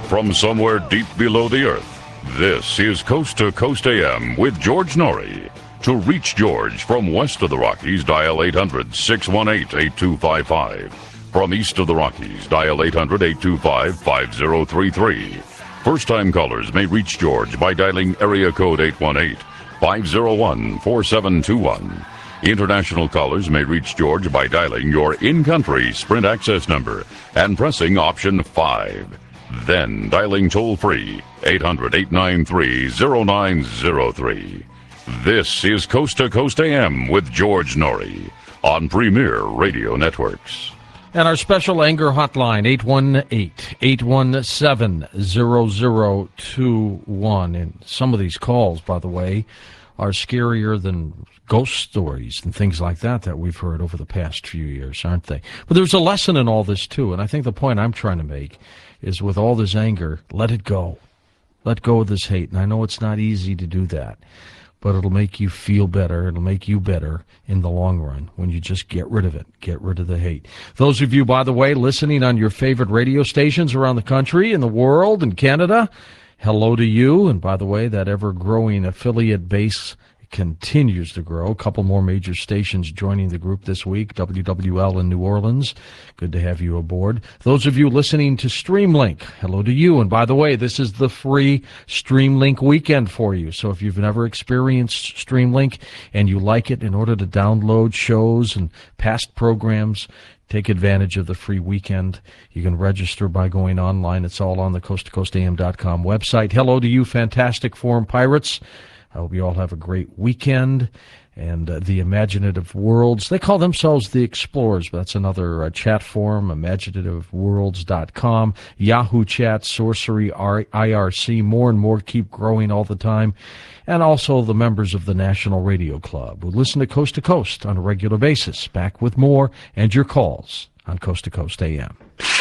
From somewhere deep below the earth, this is Coast to Coast AM with George Norrie. To reach George from west of the Rockies, dial 800-618-8255. From east of the Rockies, dial 800-825-5033. First-time callers may reach George by dialing area code 818-501-4721. International callers may reach George by dialing your in-country Sprint access number and pressing option 5. Then dialing toll-free 800-893-0903. This is Coast to Coast AM with George Norrie on Premier Radio Networks. And our special anger hotline, 818-817-0021. And some of these calls, by the way, are scarier than ghost stories and things like that we've heard over the past few years, aren't they? But there's a lesson in all this, too. And I think the point I'm trying to make is with all this anger, let it go. Let go of this hate. And I know it's not easy to do that, but it'll make you feel better. It'll make you better in the long run when you just get rid of it. Get rid of the hate. Those of you, by the way, listening on your favorite radio stations around the country, in the world, in Canada, hello to you. And by the way, that ever-growing affiliate base continues to grow. A couple more major stations joining the group this week. WWL in New Orleans. Good to have you aboard. Those of you listening to Streamlink, hello to you. And by the way, this is the free Streamlink weekend for you. So if you've never experienced Streamlink and you like it, in order to download shows and past programs, take advantage of the free weekend. You can register by going online. It's all on the coasttocoastam.com website. Hello to you, fantastic forum pirates. I hope you all have a great weekend. And the Imaginative Worlds, they call themselves the Explorers, but that's another chat forum, imaginativeworlds.com. Yahoo Chat, Sorcery, IRC, more and more keep growing all the time. And also the members of the National Radio Club who listen to Coast on a regular basis. Back with more and your calls on Coast to Coast AM.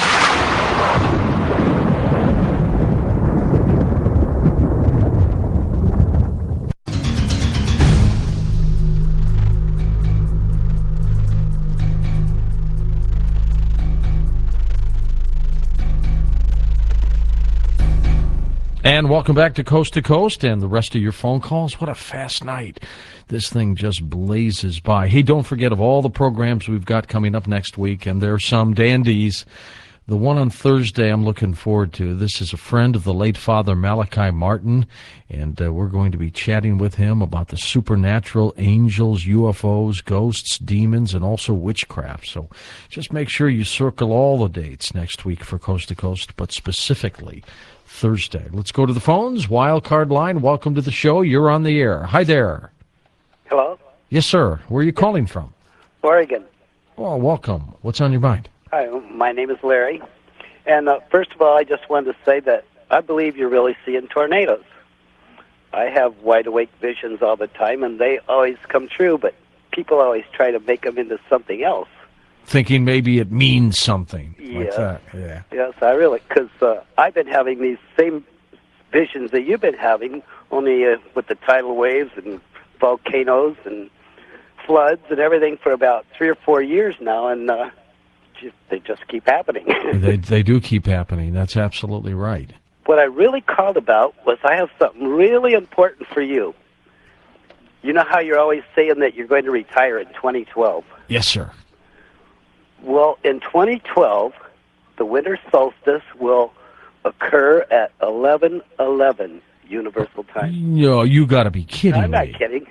And welcome back to Coast and the rest of your phone calls. What a fast night. This thing just blazes by. Hey, don't forget of all the programs we've got coming up next week, and there are some dandies. The one on Thursday I'm looking forward to. This is a friend of the late Father Malachi Martin, and we're going to be chatting with him about the supernatural, angels, UFOs, ghosts, demons, and also witchcraft. So just make sure you circle all the dates next week for Coast to Coast, but specifically Thursday. Let's go to the phones. Wildcard line, welcome to the show. You're on the air. Hi there. Hello? Yes, sir. Where are you calling from? Oregon. Oh, welcome. What's on your mind? Hi, my name is Larry. And first of all, I just wanted to say that I believe you're really seeing tornadoes. I have wide-awake visions all the time, and they always come true, but people always try to make them into something else. Thinking maybe it means something like that. Yeah. Yes, I really, because I've been having these same visions that you've been having, only with the tidal waves and volcanoes and floods and everything for about 3 or 4 years now, and they just keep happening. They do keep happening. That's absolutely right. What I really called about was I have something really important for you. You know how you're always saying that you're going to retire in 2012? Yes, sir. Well, in 2012, the winter solstice will occur at 11:11 Universal Time. No, you got to be kidding me. I'm not kidding.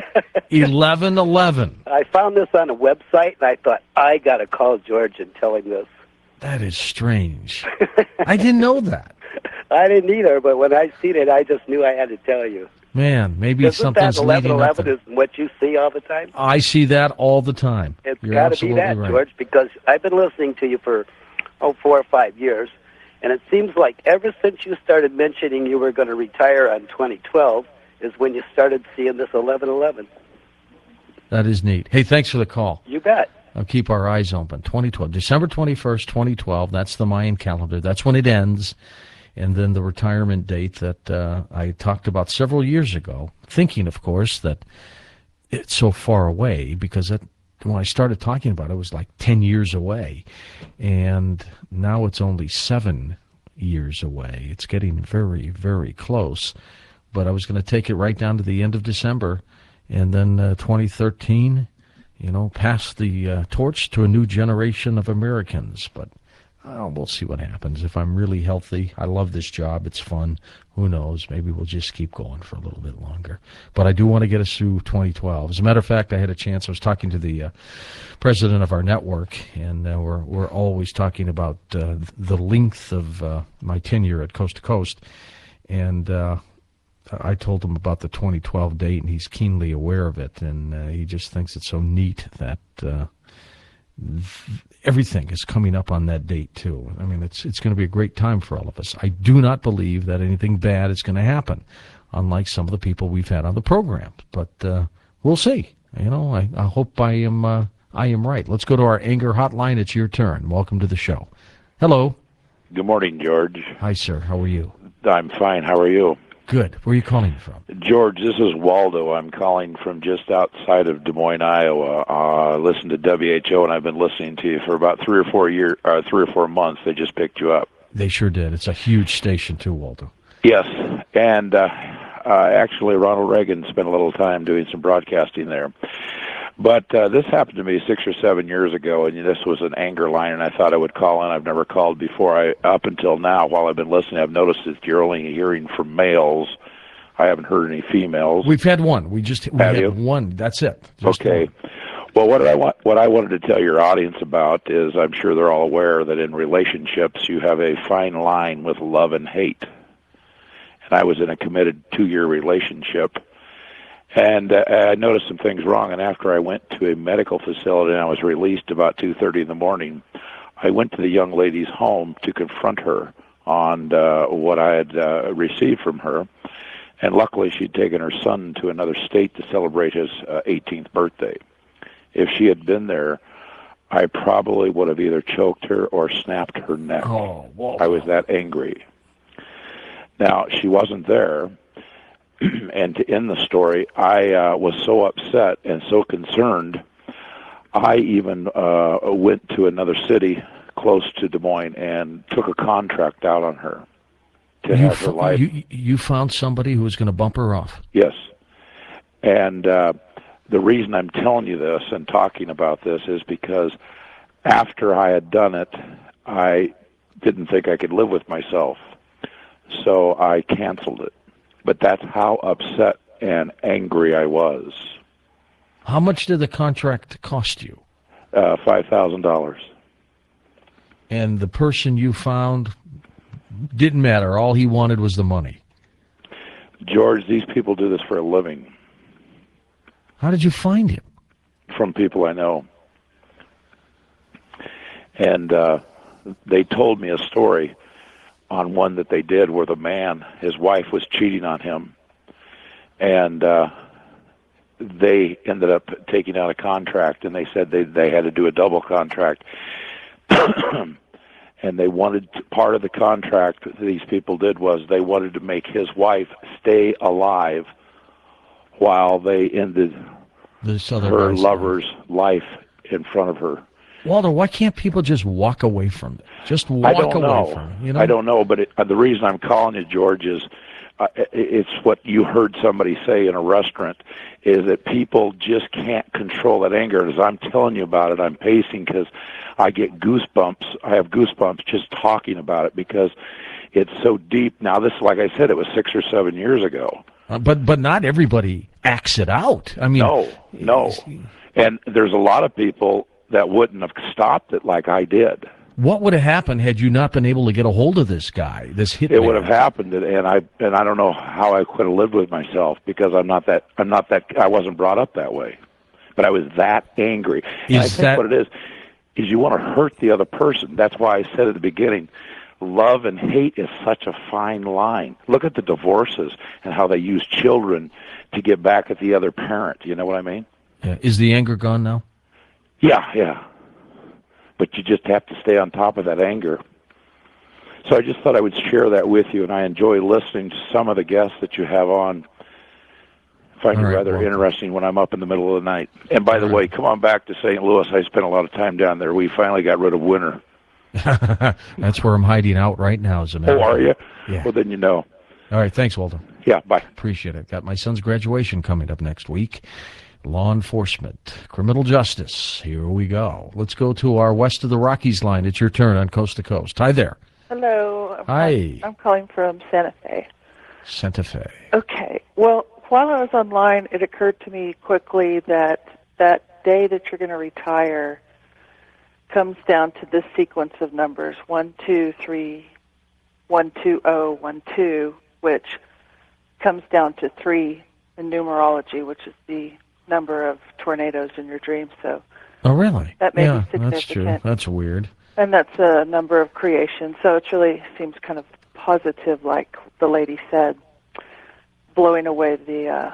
11:11. I found this on a website, and I thought, I got to call George and tell him this. That is strange. I didn't know that. I didn't either, but when I seen it, I just knew I had to tell you. Man, maybe something's leading up to 11:11 is what you see all the time? I see that all the time. It's got to be that, right, George, because I've been listening to you for 4 or 5 years, and it seems like ever since you started mentioning you were going to retire on 2012 is when you started seeing this 11:11. That is neat. Hey, thanks for the call. You bet. I'll keep our eyes open. 2012, December 21st, 2012. That's the Mayan calendar. That's when it ends. And then the retirement date that I talked about several years ago, thinking, of course, that it's so far away because when I started talking about it, it was like 10 years away. And now it's only 7 years away. It's getting very, very close. But I was going to take it right down to the end of December, and then 2013, pass the torch to a new generation of Americans. But we'll see what happens. If I'm really healthy, I love this job. It's fun. Who knows? Maybe we'll just keep going for a little bit longer. But I do want to get us through 2012. As a matter of fact, I had a chance. I was talking to the president of our network, and we're always talking about the length of my tenure at Coast to Coast. And I told him about the 2012 date, and he's keenly aware of it. And he just thinks it's so neat that everything is coming up on that date too. I mean, it's going to be a great time for all of us. I do not believe that anything bad is going to happen, unlike some of the people we've had on the program. But we'll see. I hope I am right. Let's go to our anger hotline. It's your turn. Welcome to the show. Hello. Good morning, George. Hi, sir. How are you? I'm fine. How are you? Good. Where are you calling from? George, this is Waldo. I'm calling from just outside of Des Moines, Iowa. I listen to WHO, and I've been listening to you for about 3 or 4 months. They just picked you up. They sure did. It's a huge station, too, Waldo. Yes, and actually, Ronald Reagan spent a little time doing some broadcasting there. But this happened to me 6 or 7 years ago, and this was an anger line, and I thought I would call in. I've never called before. Up until now, while I've been listening, I've noticed that you're only hearing from males. I haven't heard any females. We've had one. We had one. That's it. Just okay. One. Well, what I wanted to tell your audience about is, I'm sure they're all aware that in relationships you have a fine line with love and hate. And I was in a committed 2-year relationship. And I noticed some things wrong, and after I went to a medical facility and I was released about 2:30 in the morning, I went to the young lady's home to confront her on what I had received from her. And luckily, she'd taken her son to another state to celebrate his 18th birthday. If she had been there, I probably would have either choked her or snapped her neck. Oh, whoa. I was that angry. Now, she wasn't there. And to end the story, I was so upset and so concerned, I even went to another city close to Des Moines and took a contract out on her to have her life. You found somebody who was going to bump her off? Yes. And the reason I'm telling you this and talking about this is because after I had done it, I didn't think I could live with myself. So I canceled it. But that's how upset and angry I was. How much did the contract cost you? $5,000. And the person you found didn't matter. All he wanted was the money. George, these people do this for a living. How did you find him? From people I know. And they told me a story on one that they did where the man, his wife was cheating on him, and they ended up taking out a contract, and they said they had to do a double contract. And they wanted part of the contract that these people did was they wanted to make his wife stay alive while they ended her lover's life in front of her. Walter, why can't people just walk away from it? Just walk away from it. I don't know, but the reason I'm calling you, George, is it's what you heard somebody say in a restaurant, is that people just can't control that anger. As I'm telling you about it, I'm pacing because I get goosebumps. I have goosebumps just talking about it because it's so deep. Now, this, like I said, it was 6 or 7 years ago. But not everybody acts it out. I mean, no. And there's a lot of people that wouldn't have stopped it like I did. What would have happened had you not been able to get a hold of this guy, this hitman? It would have happened, and I don't know how I could have lived with myself because I wasn't brought up that way, but I was that angry. And I think what it is you want to hurt the other person. That's why I said at the beginning, love and hate is such a fine line. Look at the divorces and how they use children to get back at the other parent. You know what I mean? Yeah. Is the anger gone now? Yeah. But you just have to stay on top of that anger. So I just thought I would share that with you, and I enjoy listening to some of the guests that you have on. I find it rather interesting when I'm up in the middle of the night. And by the way, come on back to St. Louis. I spent a lot of time down there. We finally got rid of winter. That's where I'm hiding out right now, as a matter Oh, of are fact. you? Yeah. Well, then you know. All right, thanks, Walter. Yeah, bye. Appreciate it. Got my son's graduation coming up next week. Law enforcement, criminal justice. Here we go. Let's go to our West of the Rockies line. It's your turn on Coast to Coast. Hi there. Hello. Hi. I'm calling from Santa Fe. Santa Fe. Okay. Well, while I was online, it occurred to me quickly that that day that you're going to retire comes down to this sequence of numbers: 1, 2, 3, 1, 2, 0, 1, 2, which comes down to 3 in numerology, which is the number of tornadoes in your dreams. So Oh, really? that may be yeah, that's true. significant. That's weird. And that's a number of creation. So it really seems kind of positive, like the lady said, blowing away the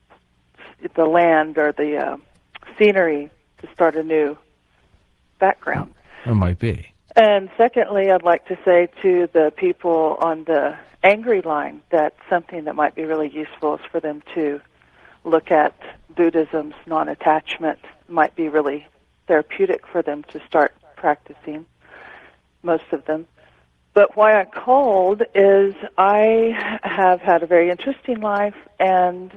land or the scenery to start a new background. It might be. And secondly, I'd like to say to the people on the angry line that something that might be really useful is for them to look at Buddhism's non-attachment. Might be really therapeutic for them to start practicing, most of them. But why I called is I have had a very interesting life, and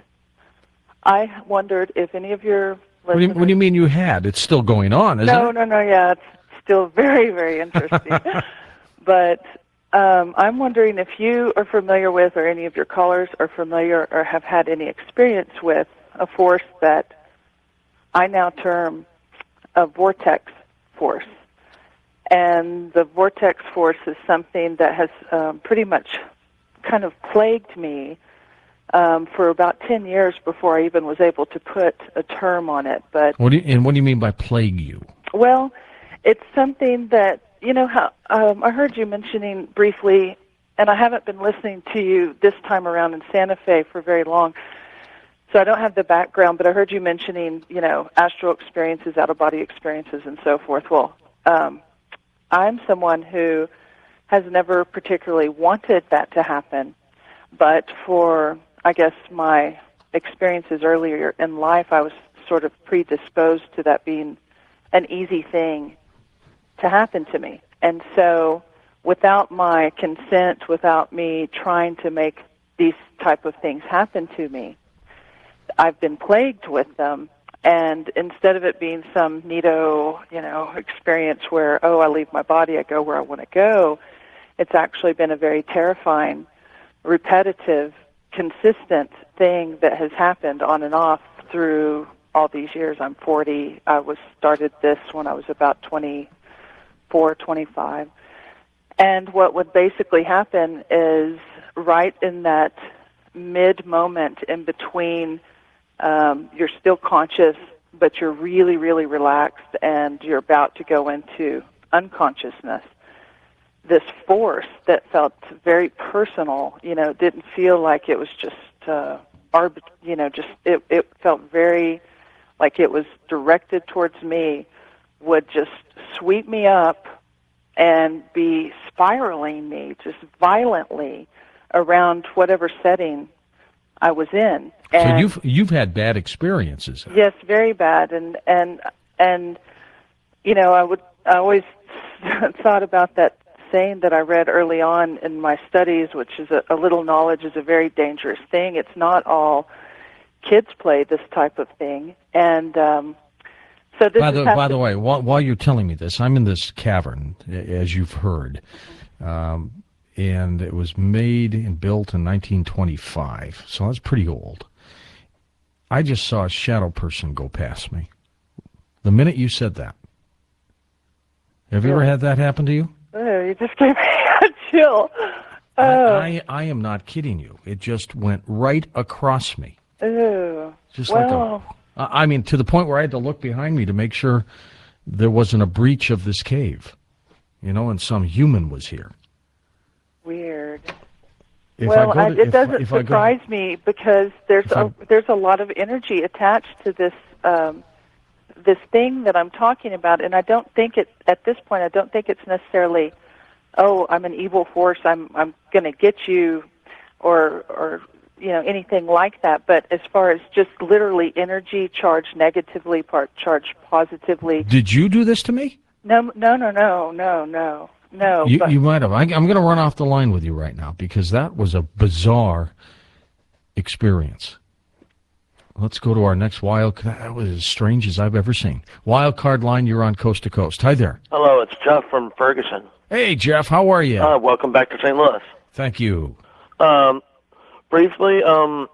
I wondered if any of your listeners... What do you mean you had? It's still going on, isn't it? No, yeah, it's still very, very interesting. But I'm wondering if you are familiar with, or any of your callers are familiar or have had any experience with, a force that I now term a vortex force. And the vortex force is something that has pretty much kind of plagued me for about 10 years before I even was able to put a term on it. But What do you mean by plague you? well, it's something that, you know, how I heard you mentioning briefly, and I haven't been listening to you this time around in Santa Fe for very long, so I don't have the background, but I heard you mentioning, you know, astral experiences, out-of-body experiences, and so forth. Well, I'm someone who has never particularly wanted that to happen, but for, I guess, my experiences earlier in life, I was sort of predisposed to that being an easy thing to happen to me. And so without my consent, without me trying to make these type of things happen to me, I've been plagued with them. And instead of it being some neato, you know, experience where, oh, I leave my body, I go where I want to go, it's actually been a very terrifying, repetitive, consistent thing that has happened on and off through all these years. I'm 40. I started this when I was about 24, 25. And what would basically happen is right in that mid-moment in between, you're still conscious, but you're really, really relaxed, and you're about to go into unconsciousness. This force that felt very personal, you know, didn't feel like it was just, it felt very like it was directed towards me, would just sweep me up and be spiraling me just violently around whatever setting I was in. And so you've had bad experiences. yes, very bad. And you know, I always thought about that saying that I read early on in my studies, which is a little knowledge is a very dangerous thing. It's not all kids play this type of thing. And so this by the way, while you're telling me this, I'm in this cavern, as you've heard, and it was made and built in 1925, so that's pretty old. I just saw a shadow person go past me the minute you said that. Have you ever had that happen to you? Oh, you just gave me a chill. I am not kidding you. It just went right across me. Oh, Just well, I mean, to the point where I had to look behind me to make sure there wasn't a breach of this cave, you know, and some human was here. weird. If Well, I go to- it if- doesn't if I go- surprise me because there's a lot of energy attached to this this thing that I'm talking about, and I don't think at this point I don't think it's necessarily, oh, I'm an evil force, I'm going to get you, or you know, anything like that. But as far as just literally energy charged negatively, charged positively. Did you do this to me? No. No. You might have. I'm going to run off the line with you right now because that was a bizarre experience. Let's go to our next wild. That was as strange as I've ever seen. Wild card line, you're on Coast to Coast. Hi there. Hello, it's Jeff from Ferguson. Hey, Jeff, how are you? Welcome back to St. Louis. Thank you. Briefly,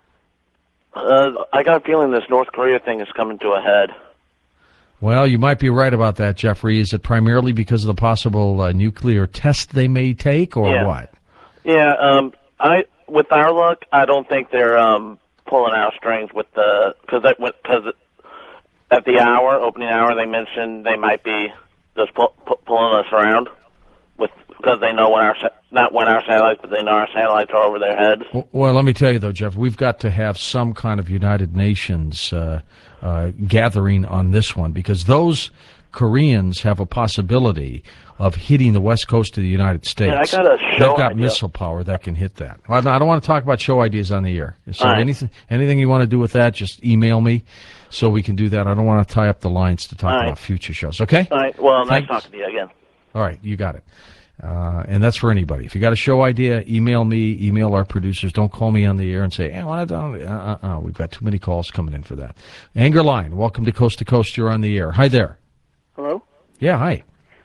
I got a feeling this North Korea thing is coming to a head. Well, you might be right about that, Jeffrey. Is it primarily because of the possible nuclear test they may take, or what? Yeah, with our luck, I don't think they're pulling our strings with because at the opening hour, they mentioned they might be just pulling us around because they know not when our satellites, but they know our satellites are over their heads. Well, let me tell you though, Jeff, we've got to have some kind of United Nations gathering on this one because those Koreans have a possibility of hitting the west coast of the United States. Yeah, I got a show They've got idea. missile power that can hit that. I don't want to talk about show ideas on the air. So right. anything you want to do with that, just email me so we can do that. I don't want to tie up the lines to talk All right. about future shows. Okay? All right. Well, Thanks. nice talking to you again. All right, you got it. And that's for anybody. If you got a show idea, email me, email our producers. Don't call me on the air and say, hey, we've got too many calls coming in for that. Anger Line, welcome to Coast. You're on the air. Hi there. Hello? Yeah, hi.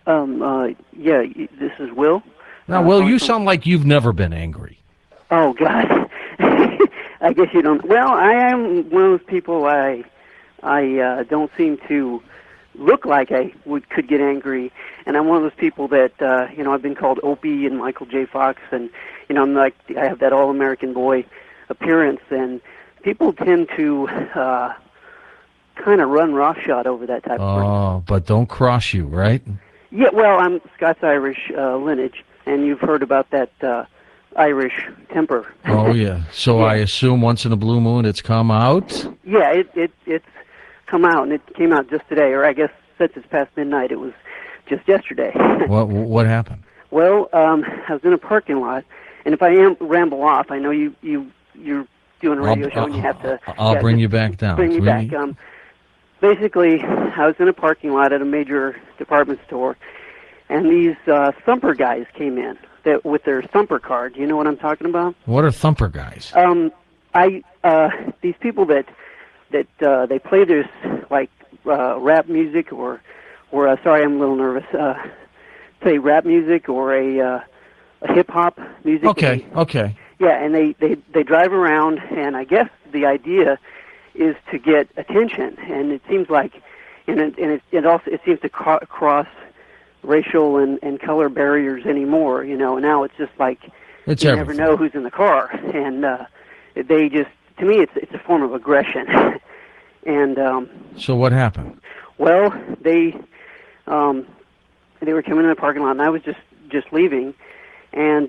This is Will. Now, Will, you sound like you've never been angry. Oh, God. I guess you don't. Well, I am one of those people, I don't seem to look like I could get angry, and I'm one of those people that, I've been called Opie and Michael J. Fox, and, I'm like, I have that all-American boy appearance, and people tend to kind of run roughshod over that type of thing. Oh, but don't cross you, right? Yeah, well, I'm Scots-Irish lineage, and you've heard about that Irish temper. Oh, yeah. So Yeah. I assume once in a blue moon it's come out? Yeah, it's come out, and it came out just today, or I guess since it's past midnight, it was just yesterday. What happened? Well, I was in a parking lot, and if I ramble off, I know you're doing a radio show, and you have to. I'll bring you back down. Bring me back. Basically, I was in a parking lot at a major department store, and these thumper guys came in with their thumper card. You know what I'm talking about? What are thumper guys? These people that they play this like rap music or sorry, I'm a little nervous. Say rap music or a hip hop music. Okay. Yeah, and they drive around, and I guess the idea is to get attention, and it seems like, and it seems to cross racial and color barriers anymore. Now it's just like It's you everything. never know who's in the car, and they just, to me, it's a form of aggression. And So what happened? well, they were coming in the parking lot, and I was just leaving, and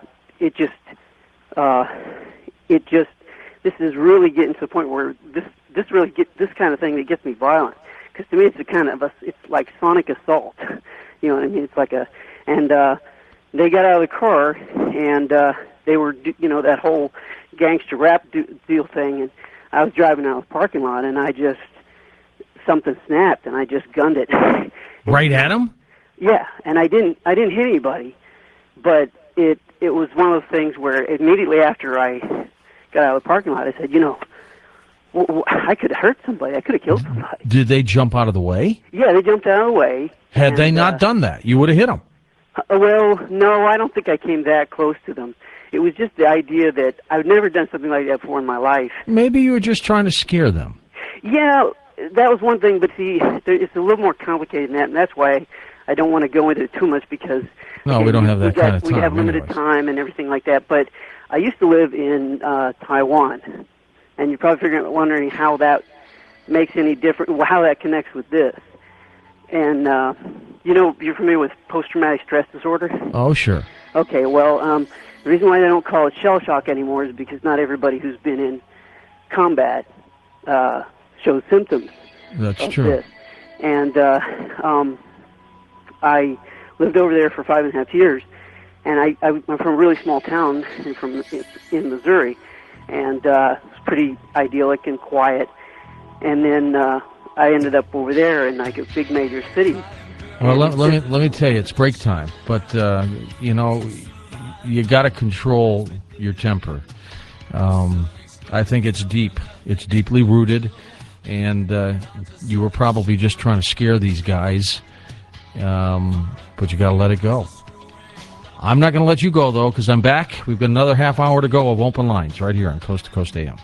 this is really getting to the point where this kind of thing that gets me violent, because to me it's like sonic assault. You know what I mean? It's like and they got out of the car, and they were that whole gangster rap deal thing, and I was driving out of the parking lot, and something snapped, and I just gunned it. Right at him? Yeah, and I didn't hit anybody, but it was one of those things where immediately after I got out of the parking lot, I said, I could have hurt somebody. I could have killed somebody. Did they jump out of the way? Yeah, they jumped out of the way. Had they not done that, you would have hit them. Well, no, I don't think I came that close to them. It was just the idea that I've never done something like that before in my life. Maybe you were just trying to scare them. Yeah, that was one thing, but see, it's a little more complicated than that, and that's why I don't want to go into it too much because No, we don't have that kind of time. We have limited anyways. time and everything like that. But I used to live in Taiwan, and you're probably wondering how that makes any difference, how that connects with this. And you're familiar with post-traumatic stress disorder? Oh, sure. Okay, well, the reason why they don't call it shell shock anymore is because not everybody who's been in combat shows symptoms That's of true. this. And I lived over there for 5.5 years, and I'm from a really small town in Missouri, and it's pretty idyllic and quiet. And then I ended up over there in like a big major city, Well, let me tell you, it's break time. But you know, you got to control your temper. I think it's deep. It's deeply rooted, and you were probably just trying to scare these guys. But you got to let it go. I'm not going to let you go, though, because I'm back. We've got another half hour to go of open lines right here on Coast to Coast AM.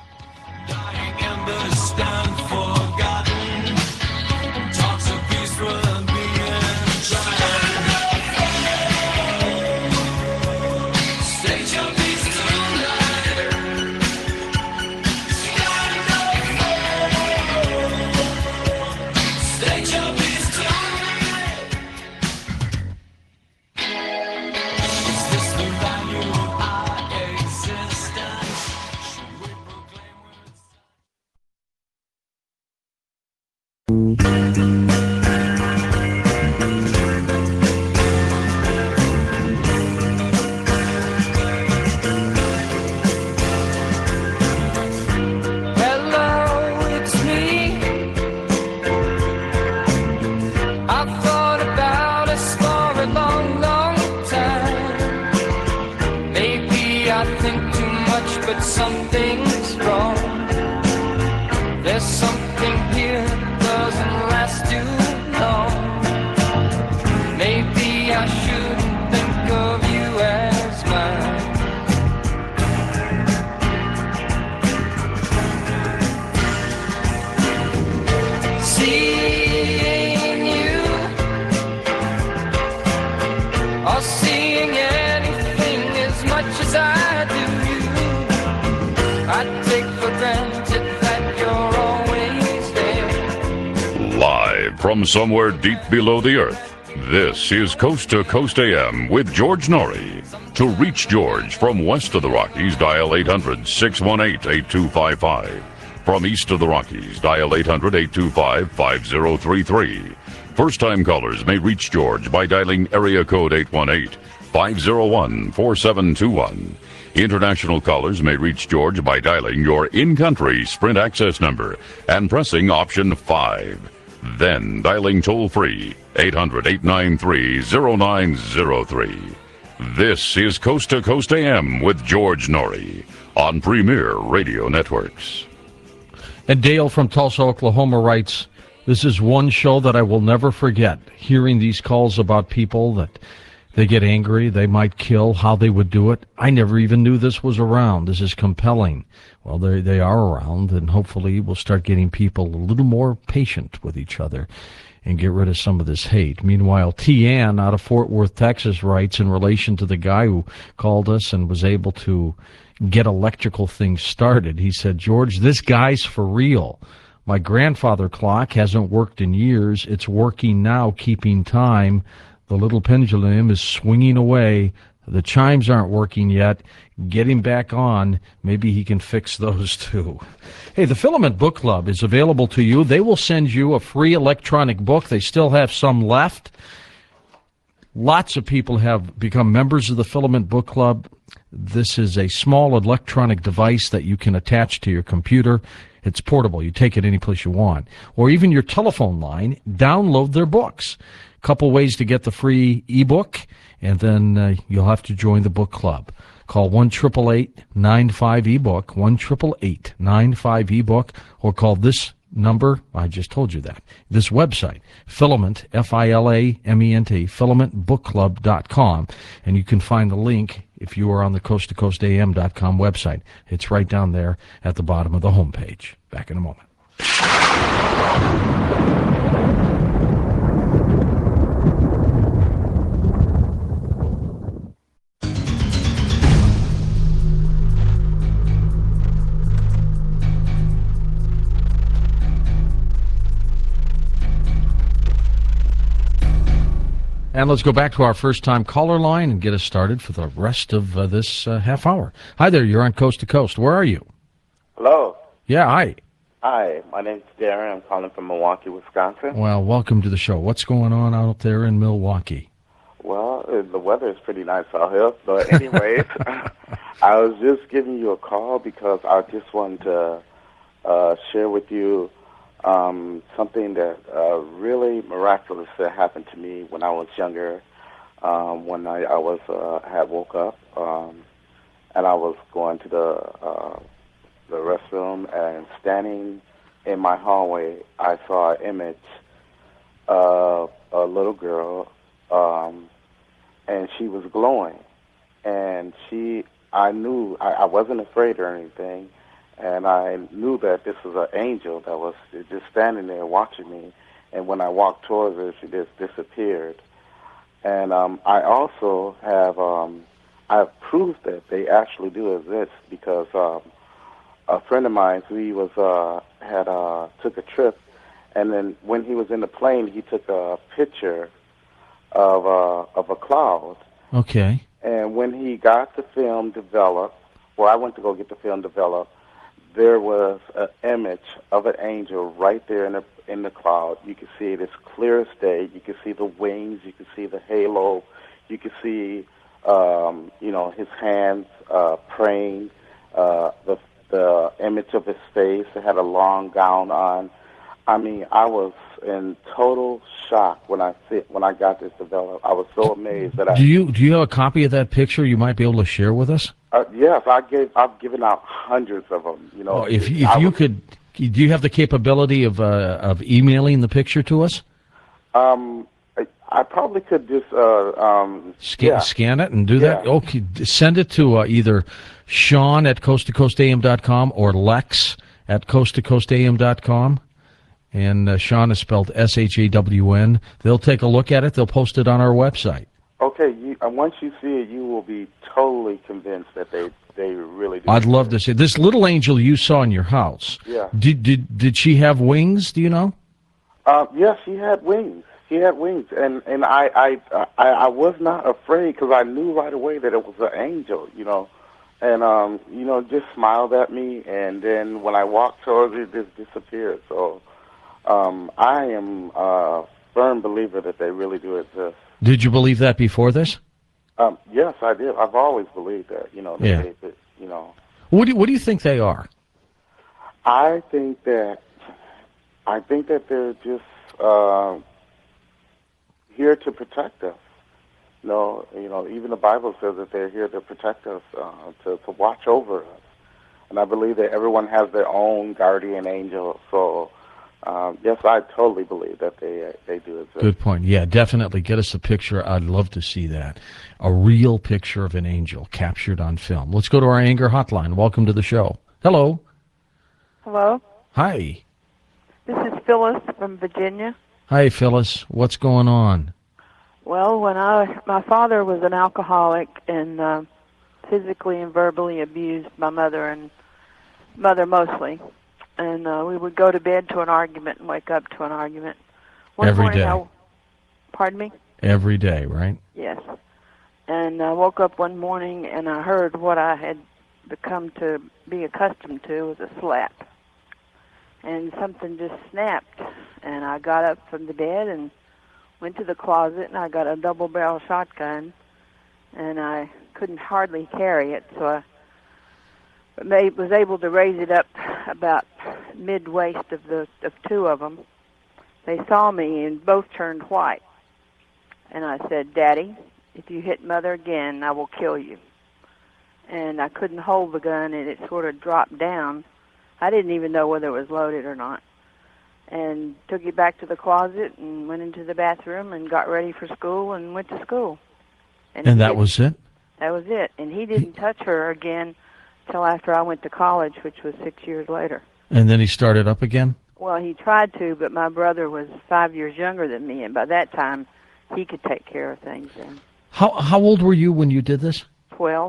From somewhere deep below the earth, this is Coast to Coast AM with George Norrie. To reach George from west of the Rockies, dial 800-618-8255. From east of the Rockies, dial 800-825-5033. First-time callers may reach George by dialing area code 818-501-4721. International callers may reach George by dialing your in-country Sprint access number and pressing option 5. Then dialing toll-free 800-893-0903. This is Coast to Coast AM with George Norrie on Premier Radio Networks. And Dale from Tulsa, Oklahoma writes, this is one show that I will never forget. Hearing these calls about people that they get angry, they might kill, how they would do it. I never even knew this was around. This is compelling. Well, they are around, and hopefully we'll start getting people a little more patient with each other and get rid of some of this hate. Meanwhile, T.Ann out of Fort Worth, Texas writes in relation to the guy who called us and was able to get electrical things started. He said, George, this guy's for real. My grandfather clock hasn't worked in years. It's working now, keeping time. The little pendulum is swinging away. The chimes aren't working yet. Get him back on. Maybe he can fix those too. Hey, the Filament Book Club is available to you. They will send you a free electronic book. They still have some left. Lots of people have become members of the Filament Book Club. This is a small electronic device that you can attach to your computer. It's portable. You take it any place you want. Or even your telephone line, download their books. Couple ways to get the free ebook, and then you'll have to join the book club. Call 1-888-95-EBOOK, 1-888-95-EBOOK, or call this number, I just told you that, this website, Filament, Filament, filamentbookclub.com, and you can find the link if you are on the coasttocoastam.com website. It's right down there at the bottom of the homepage. Back in a moment. And let's go back to our first-time caller line and get us started for the rest of this half hour. Hi there, you're on Coast to Coast. Where are you? Hello. Yeah, hi. Hi, my name's Darren. I'm calling from Milwaukee, Wisconsin. Well, welcome to the show. What's going on out there in Milwaukee? Well, the weather is pretty nice out here. But anyways, I was just giving you a call because I just wanted to share with you something that really miraculous that happened to me when I was younger. One night I was had woke up and I was going to the restroom, and standing in my hallway, I saw an image of a little girl, and she was glowing, and I knew I wasn't afraid or anything. And I knew that this was an angel that was just standing there watching me. And when I walked towards her, she just disappeared. And I also have proof that they actually do exist, because a friend of mine, he was took a trip, and then when he was in the plane, he took a picture of a cloud. Okay. And when he got the film developed, well, I went to go get the film developed. There was an image of an angel right there in the cloud. You could see it as clear as day. You could see the wings. You could see the halo. You could see, his hands praying. The image of his face. It had a long gown on. I mean, I was in total shock when I got this developed. I was so amazed that Do you have a copy of that picture you might be able to share with us? Yes, I've given out hundreds of them. Oh, if you could, do you have the capability of emailing the picture to us? I probably could just scan it and do that. Okay, send it to either Sean at coasttocoastam.com or Lex at coasttocoastam.com. And Sean is spelled SHAWN. They'll take a look at it. They'll post it on our website. Okay, once you see it, you will be totally convinced that they really do. I'd love to see this little angel you saw in your house. Yeah. Did she have wings? Do you know? Yes, she had wings. She had wings, and I was not afraid, because I knew right away that it was an angel, and just smiled at me, and then when I walked towards it, it just disappeared. So I am a firm believer that they really do exist. Did you believe that before this? Yes, I did. I've always believed that. What do you think they are? I think that they're just here to protect us. Even the Bible says that they're here to protect us, to watch over us. And I believe that everyone has their own guardian angel. So, yes, I totally believe that they do exist. Good point. Yeah, definitely. Get us a picture. I'd love to see that. A real picture of an angel captured on film. Let's go to our anger hotline. Welcome to the show. Hello. Hello. Hi. This is Phyllis from Virginia. Hi, Phyllis. What's going on? Well, my father was an alcoholic and physically and verbally abused my mother mostly. And we would go to bed to an argument and wake up to an argument. Every day. Pardon me? Every day, right? Yes. And I woke up one morning and I heard what I had become to be accustomed to was a slap. And something just snapped. And I got up from the bed and went to the closet, and I got a double-barrel shotgun, and I couldn't hardly carry it, so I was able to raise it up about mid-waist of two of them. They saw me and both turned white. And I said, "Daddy, if you hit Mother again, I will kill you." And I couldn't hold the gun, and it sort of dropped down. I didn't even know whether it was loaded or not. And took it back to the closet and went into the bathroom and got ready for school and went to school. And that was it? That was it. And he didn't touch her again till after I went to college, which was 6 years later. And then he started up again? Well, he tried to, but my brother was 5 years younger than me, and by that time, he could take care of things. And How old were you when you did this? 12.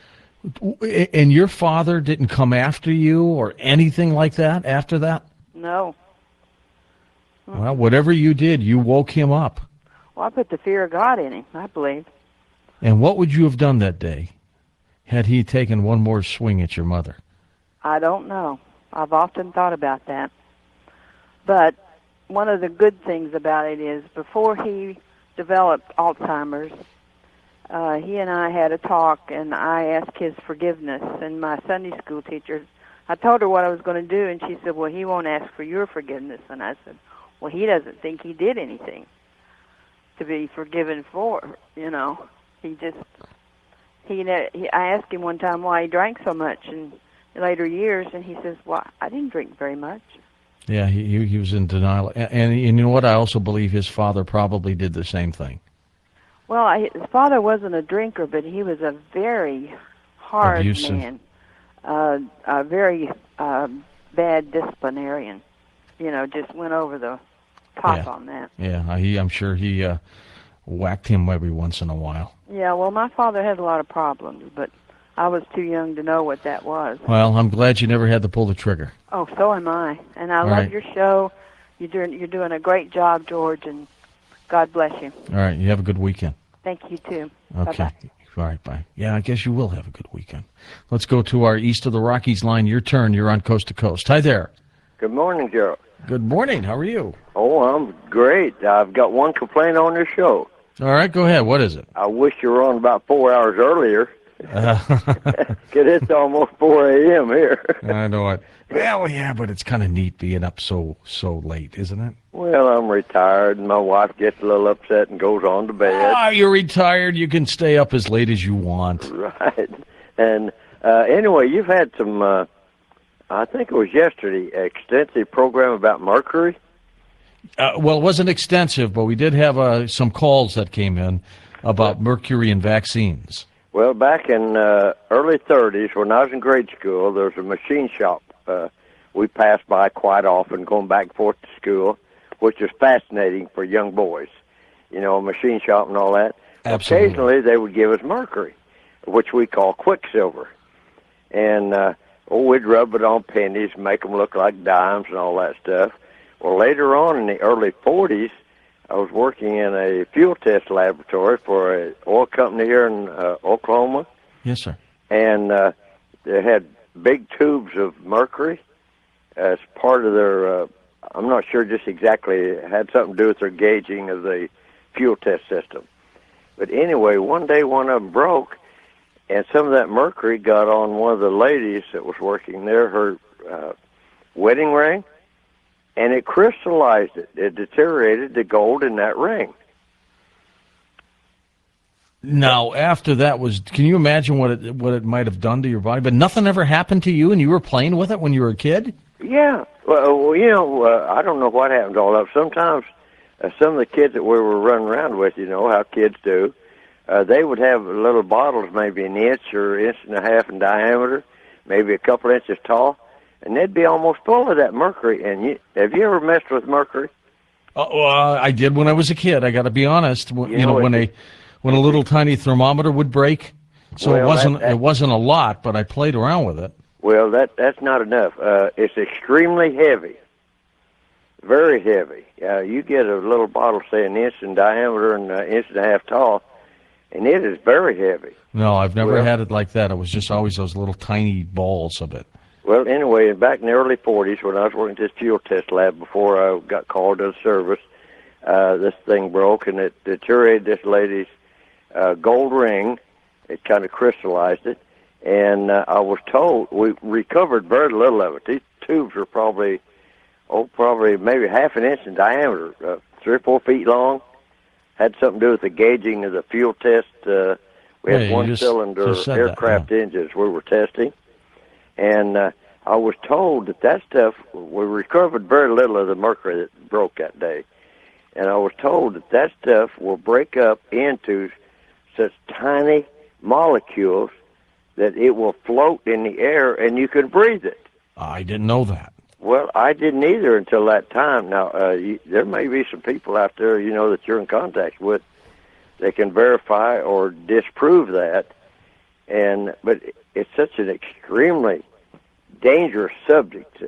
And your father didn't come after you or anything like that after that? No. Well, whatever you did, you woke him up. Well, I put the fear of God in him, I believe. And what would you have done that day had he taken one more swing at your mother? I don't know. I've often thought about that. But one of the good things about it is before he developed Alzheimer's, he and I had a talk, and I asked his forgiveness. And my Sunday school teacher, I told her what I was going to do, and she said, well, he won't ask for your forgiveness. And I said, well, he doesn't think he did anything to be forgiven for, you know. I asked him one time why he drank so much in later years, and he says, well, I didn't drink very much. Yeah, he was in denial. And you know what? I also believe his father probably did the same thing. Well, his father wasn't a drinker, but he was a very hard Abusive. man, a very bad disciplinarian. You know, just went over the top on that. Yeah, I'm sure he whacked him every once in a while. Yeah, well, my father had a lot of problems, but I was too young to know what that was. Well, I'm glad you never had to pull the trigger. Oh, so am I. And I love your show. You're doing a great job, George, and God bless you. All right, you have a good weekend. Thank you, too. Okay. Bye-bye. All right, bye. Yeah, I guess you will have a good weekend. Let's go to our East of the Rockies line. Your turn. You're on Coast to Coast. Hi there. Good morning, Joe. Good morning. How are you? Oh, I'm great. I've got one complaint on your show. All right, go ahead. What is it? I wish you were on about 4 hours earlier. 'Cause it's almost 4 a.m. here. I know it. Well, yeah, but it's kind of neat being up so late, isn't it? Well, I'm retired, and my wife gets a little upset and goes on to bed. Ah, you're retired. You can stay up as late as you want. Right. And anyway, you've had some, I think it was yesterday, extensive program about mercury. Well, it wasn't extensive, but we did have some calls that came in about mercury and vaccines. Well, back in early 30s, when I was in grade school, there was a machine shop we passed by quite often, going back and forth to school, which was fascinating for young boys. You know, a machine shop and all that. Absolutely. Occasionally, they would give us mercury, which we call quicksilver. And we'd rub it on pennies, make them look like dimes and all that stuff. Well, later on in the early 40s, I was working in a fuel test laboratory for an oil company here in Oklahoma. Yes, sir. And they had big tubes of mercury as part of their, I'm not sure just exactly, it had something to do with their gauging of the fuel test system. But anyway, one day one of them broke, and some of that mercury got on one of the ladies that was working there, her wedding ring, and it crystallized it. It deteriorated the gold in that ring. Now, after that can you imagine what it might have done to your body? But nothing ever happened to you, and you were playing with it when you were a kid? Yeah. Well, you know, I don't know what happened to all that. Sometimes some of the kids that we were running around with, you know, how kids do, they would have little bottles, maybe an inch or inch and a half in diameter, maybe a couple inches tall, and they'd be almost full of that mercury. And have you ever messed with mercury? I did when I was a kid. I got to be honest. You know, when a little tiny thermometer would break. So well, it wasn't a lot, but I played around with it. Well, that's not enough. It's extremely heavy, very heavy. You get a little bottle, say an inch in diameter and an inch and a half tall, and it is very heavy. No, I've never had it like that. It was just always those little tiny balls of it. Well, anyway, back in the early 40s, when I was working at this fuel test lab before I got called to the service, this thing broke, and it deteriorated this lady's gold ring. It kind of crystallized it, and I was told we recovered very little of it. These tubes were probably maybe half an inch in diameter, 3 or 4 feet long. Had something to do with the gauging of the fuel test. We had one-cylinder aircraft engines we were testing, and I was told that stuff, we recovered very little of the mercury that broke that day, and I was told that stuff will break up into such tiny molecules that it will float in the air and you can breathe it. I didn't know that. Well, I didn't either until that time. Now, there may be some people out there, you know, that you're in contact with. They can verify or disprove that. But it's such an extremely dangerous subject.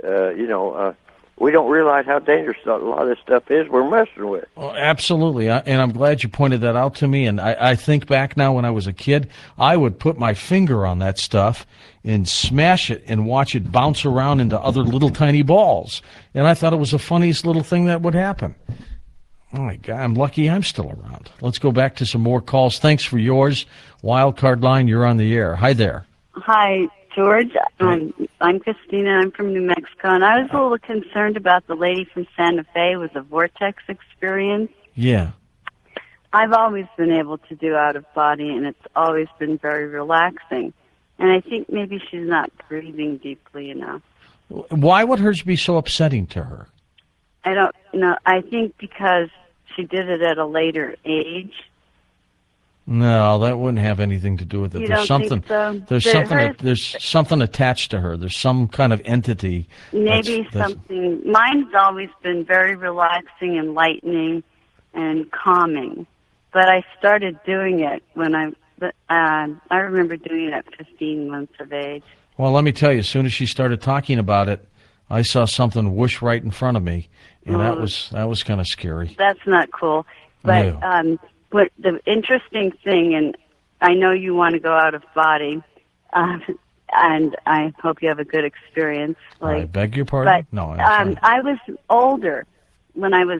We don't realize how dangerous a lot of this stuff is we're messing with. Oh, absolutely, and I'm glad you pointed that out to me. And I think back now when I was a kid, I would put my finger on that stuff and smash it and watch it bounce around into other little tiny balls. And I thought it was the funniest little thing that would happen. Oh, my God, I'm lucky I'm still around. Let's go back to some more calls. Thanks for yours. Wild Card line, you're on the air. Hi there. Hi, George. I'm Christina. I'm from New Mexico, and I was a little concerned about the lady from Santa Fe with the vortex experience. Yeah. I've always been able to do out of body, and it's always been very relaxing. And I think maybe she's not breathing deeply enough. Why would hers be so upsetting to her? I don't know. I think because she did it at a later age. No, that wouldn't have anything to do with it. You There's don't something. think so? There's something attached to her. There's some kind of entity. Maybe something. Mine's always been very relaxing, enlightening, and calming. But I started doing it when I remember doing it at 15 months of age. Well, let me tell you, as soon as she started talking about it, I saw something whoosh right in front of me, and that was kind of scary. That's not cool. But No. What the interesting thing, and I know you want to go out of body, and I hope you have a good experience. I beg your pardon? But No, I was older when I was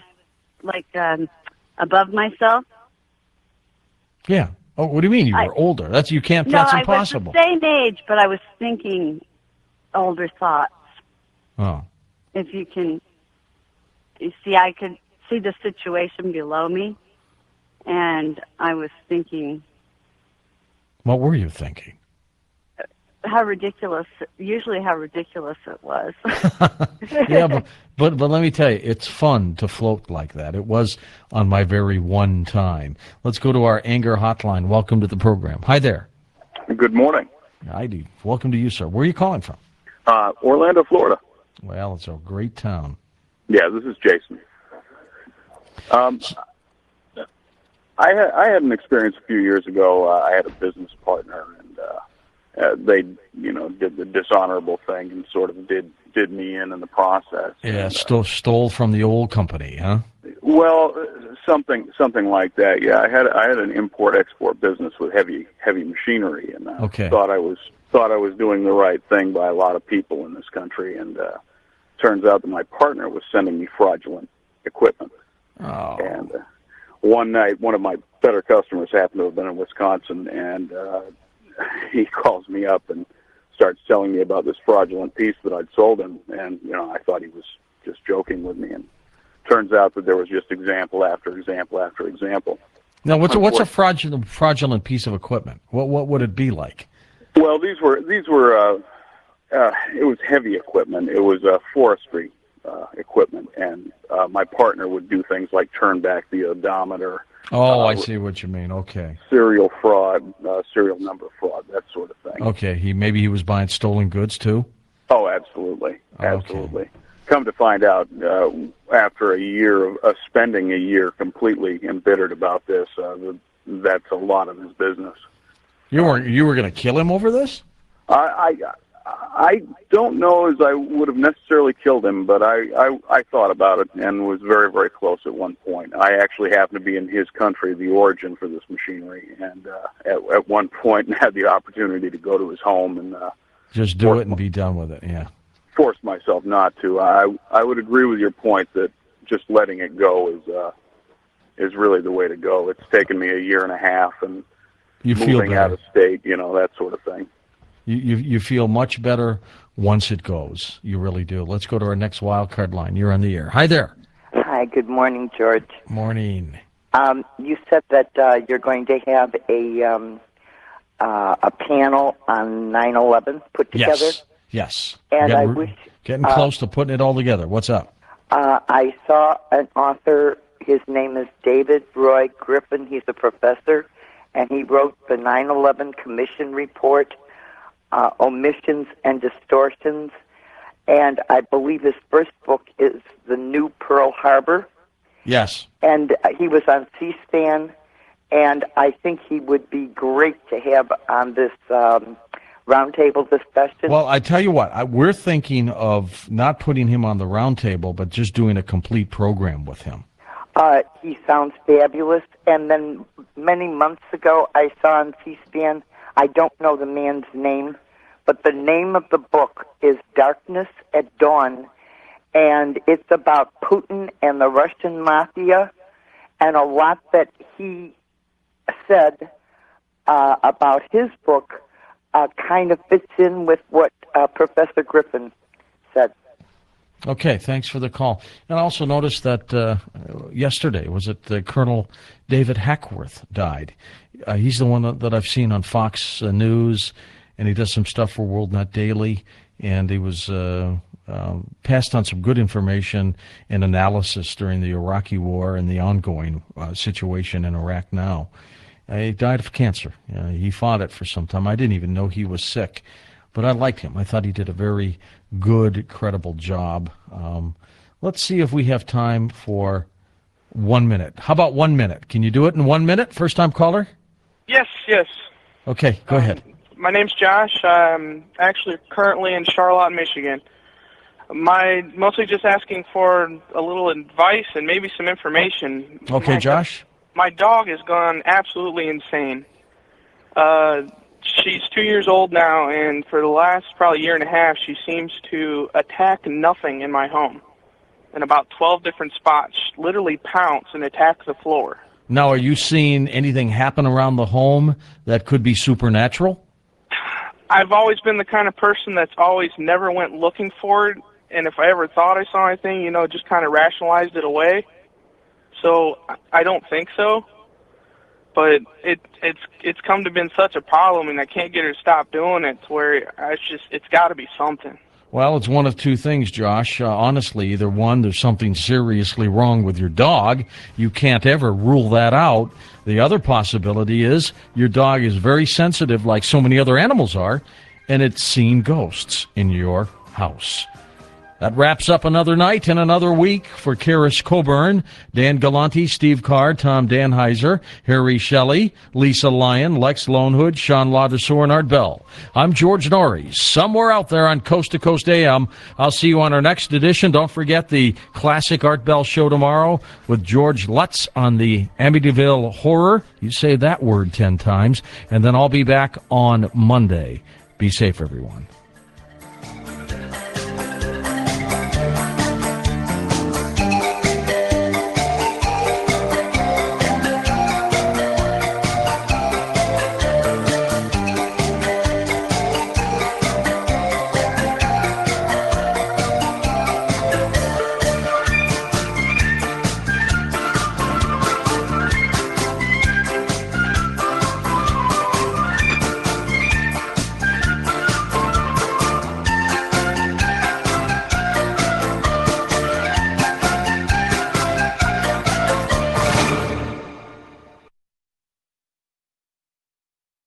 above myself. Yeah. Oh, what do you mean you were older? That's impossible. I was the same age, but I was thinking older thoughts. Oh. If you can, you see, I could see the situation below me, and I was thinking. What were you thinking? How ridiculous it was. Yeah, but let me tell you, it's fun to float like that. It was on my very one time. Let's go to our anger hotline. Welcome to the program. Hi there. Good morning. Heidi, welcome to you, sir. Where are you calling from? Orlando, Florida. Well, it's a great town. Yeah, this is Jason. I had an experience a few years ago. I had a business partner, and they, did the dishonorable thing and sort of did me in the process. Yeah, stole from the old company, huh? Well, something like that. Yeah, I had an import-export business with heavy machinery, and thought I was doing the right thing by a lot of people in this country, and turns out that my partner was sending me fraudulent equipment. Oh. And one night, one of my better customers happened to have been in Wisconsin, and he calls me up and starts telling me about this fraudulent piece that I'd sold him, and I thought he was just joking with me, and turns out that there was just example after example after example. Now, what's a fraudulent piece of equipment? What would it be like? Well, these were it was heavy equipment. It was forestry equipment, and my partner would do things like turn back the odometer. Oh, I see what you mean. Okay. Serial fraud, serial number fraud, that sort of thing. Okay. Maybe he was buying stolen goods too? Oh, absolutely. Absolutely. Okay. Come to find out, after a year of spending a year completely embittered about this, that's a lot of his business. You were going to kill him over this? I don't know as I would have necessarily killed him, but I thought about it and was very, very close at one point. I actually happened to be in his country, the origin for this machinery, and at one point had the opportunity to go to his home and just do it and be done with it. Yeah. Forced myself not to. I would agree with your point that just letting it go is really the way to go. It's taken me a year and a half and moving out of state, that sort of thing. You feel much better once it goes. You really do. Let's go to our next wild card line. You're on the air. Hi there. Hi. Good morning, George. Morning. You said that you're going to have a panel on 9/11 put together. Yes. And getting close to putting it all together. What's up? I saw an author. His name is David Roy Griffin. He's a professor, and he wrote the 9/11 Commission Report, Omissions and Distortions, and I believe his first book is The New Pearl Harbor. Yes. And he was on C-SPAN, and I think he would be great to have on this roundtable discussion. Well, I tell you what, we're thinking of not putting him on the roundtable, but just doing a complete program with him. He sounds fabulous. And then many months ago, I saw on C-SPAN, I don't know the man's name, but the name of the book is Darkness at Dawn, and it's about Putin and the Russian mafia, and a lot that he said about his book kind of fits in with what Professor Griffin said. Okay, thanks for the call. And I also noticed that yesterday, was it Colonel David Hackworth died. He's the one that I've seen on Fox News, and he does some stuff for WorldNet Daily, and he was passed on some good information and analysis during the Iraqi war and the ongoing situation in Iraq now. He died of cancer. He fought it for some time. I didn't even know he was sick, but I liked him. I thought he did a very good, credible job. Let's see if we have time for 1 minute. How about 1 minute? Can you do it in 1 minute? First time caller? Yes. Okay, go ahead. My name's Josh. I'm actually currently in Charlotte, Michigan. Mostly just asking for a little advice and maybe some information. Okay, Josh? My dog has gone absolutely insane. She's 2 years old now, and for the last probably year and a half, she seems to attack nothing in my home. In about 12 different spots, literally pounce and attack the floor. Now, are you seeing anything happen around the home that could be supernatural? I've always been the kind of person that's always never went looking for it, and if I ever thought I saw anything, just kind of rationalized it away. So I don't think so. But it's come to been such a problem, and I can't get her to stop doing it. To where it's got to be something. Well, it's one of two things, Josh. Honestly, either one, there's something seriously wrong with your dog. You can't ever rule that out. The other possibility is your dog is very sensitive, like so many other animals are, and it's seen ghosts in your house. That wraps up another night and another week for Karis Coburn, Dan Galanti, Steve Carr, Tom Danheiser, Harry Shelley, Lisa Lyon, Lex Lonehood, Sean Laudersour, and Art Bell. I'm George Norrie, somewhere out there on Coast to Coast AM. I'll see you on our next edition. Don't forget the classic Art Bell show tomorrow with George Lutz on the Amityville Horror. You say that word 10 times. And then I'll be back on Monday. Be safe, everyone.